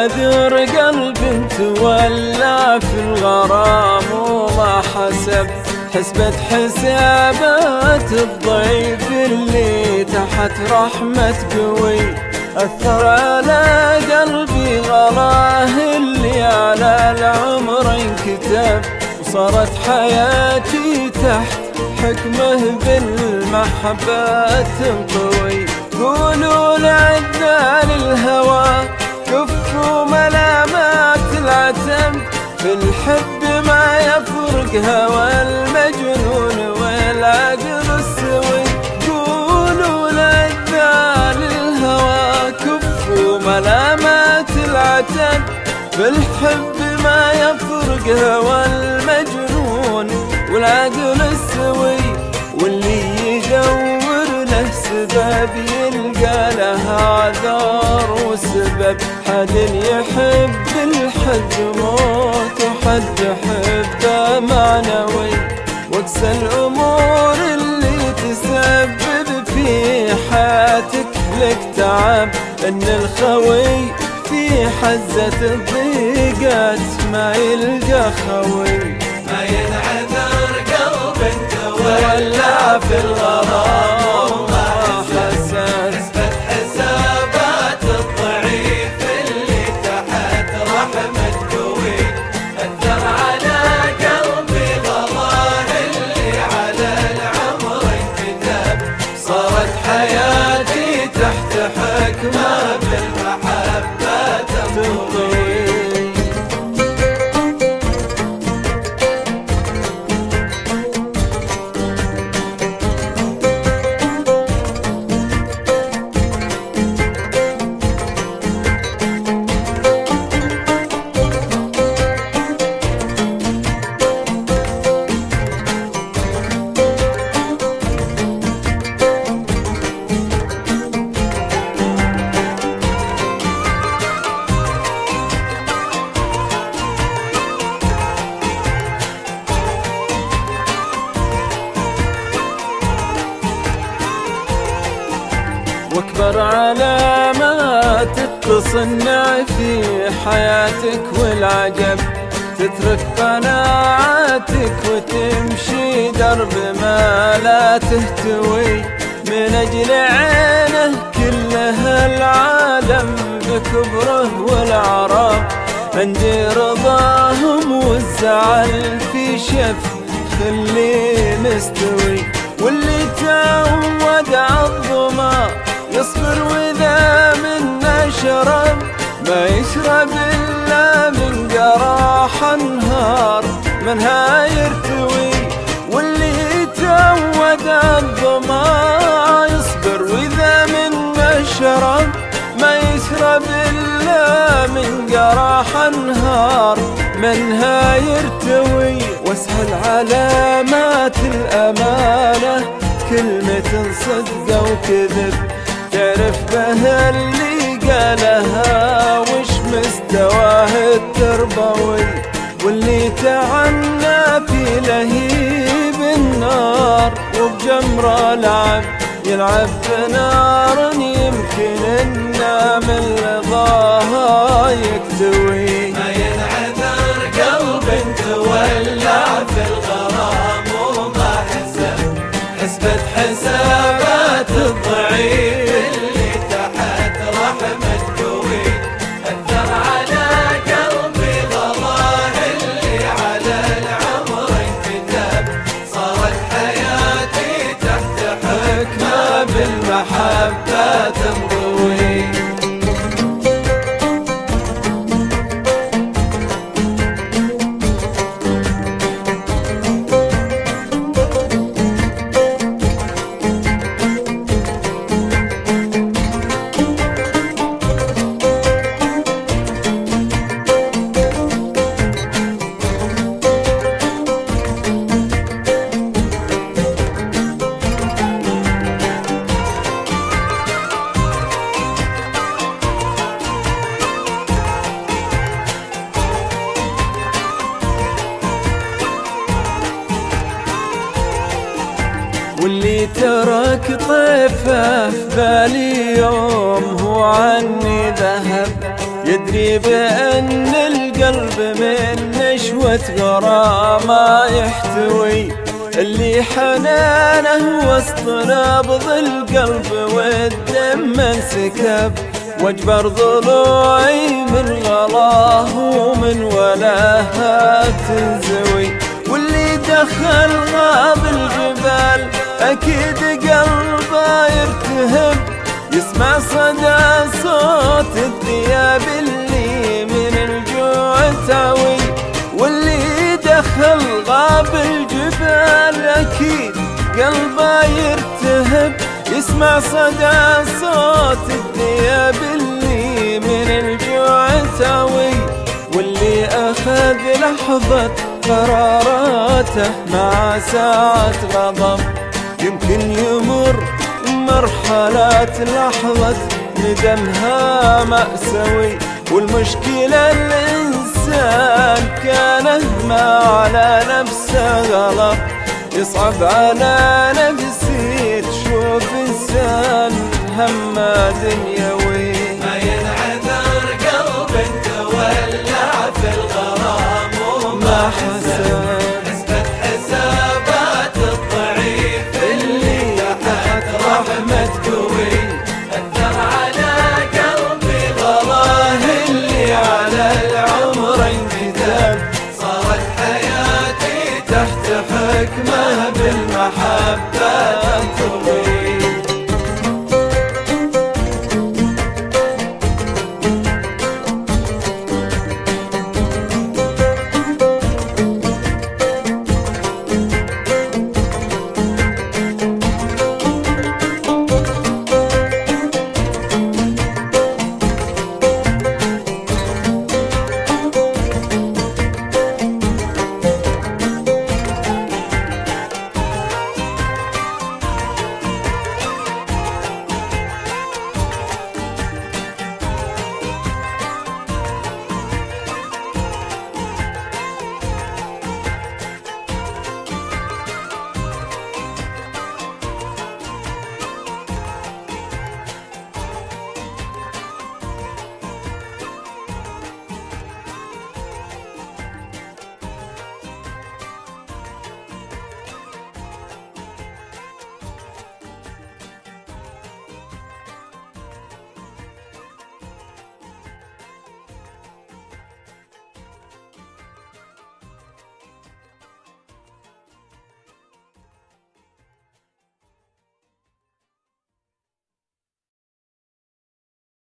عذر قلب تولى في الغرام وما حسبت حسابات الضيف اللي تحت رحمة قوي. أثر على قلبي غلاه اللي على العمر انكتب، وصارت حياتي تحت حكمه بالمحبة تنطوي. قولوا لعذال الهوى كفوا ملامات العتم، في الحب ما يفرق هوى المجنون والعقل السوي. قولوا لعذال الهوى كفوا ملامات العتم، في الحب ما يفرق هوى المجنون والعقل السوي. واللي يدور له سبب يلقى له عذار وسبب، حد يحب الحد موت وحد حبه معنوي. واقسى الامور اللي تسبب في حياتك لك تعب، ان الخوي في حزة الضيقات ما يلقى خوي. ما ينعذر قلب تولى في الغرام وما حسبت حسابات الضعيف اللي تحت رحمة قوي. أثر على قلبي غلاه اللي على العمر انكتب، صارت حياتي تحت حكمه بالمحبة تنطوي. واكبر علامات تصنع في حياتك والعجب، تترك قناعاتك وتمشي درب ما لا تهتوي. من أجل عينه كلها العالم بكبره والعرب، عندي رضاهم والزعل في شف خليه مستوي. واللي تعود عالظما يصبر وإذا منا شرب، ما يشرب إلا من قراح النهار منها يرتوي. واللي تعود عالظما يصبر وإذا منا شرب، ما يشرب إلا من قراح النهار منها يرتوي. واسهل علامات الأمانة كلمة صدق وكذب، تعرف به اللي قالها وش مستواه التربوي. واللي تعنى في لهيب النار وبجمر العب يلعب بنار، يمكن إنه من رضاها يكتوي. ما ينعذر قلب تولى في الغرام وما حسبت حسابات الضعيف اللي تحت رحمة قوي. أثر على قلبي غلاه اللي على العمر انكتب، صارت حياتي تحت حكمه بالمحبة تنطوي. واللي ترك طيفه في بالي يوم هو عني ذهب، يدري بأن القلب من نشوة غرامة يحتوي، اللي حنانه وسط نبض القلب والدم انسكب، واجبر ضلوعي من غلاه ومن ولاها تنزوي. واللي دخل غاب الجبال أكيد قلبه يرتهب، يسمع صدى صوت الذئاب اللي من الجوع تعوي. واللي دخل غاب الجبال أكيد قلبه يرتهب، يسمع صدى صوت الذئاب اللي من الجوع تعوي. واللي أخذ لحظة قراراته مع ساعة غضب، يمكن يمر مرحلات لحظة ندمها مأساوي. والمشكلة الإنسان كان ما على نفسه غلط، يصعب على نفسي تشوف إنسان همه دنيوي. ما ينعذر قلب تولع في الغرام وما حسب، حسبت حسابات الضعيف اللي تحت رحمة قوي. أثر على قلبي غلاه اللي على العمر انكتب، صارت حياتي تحت حكمه بالمحبة تنطوي.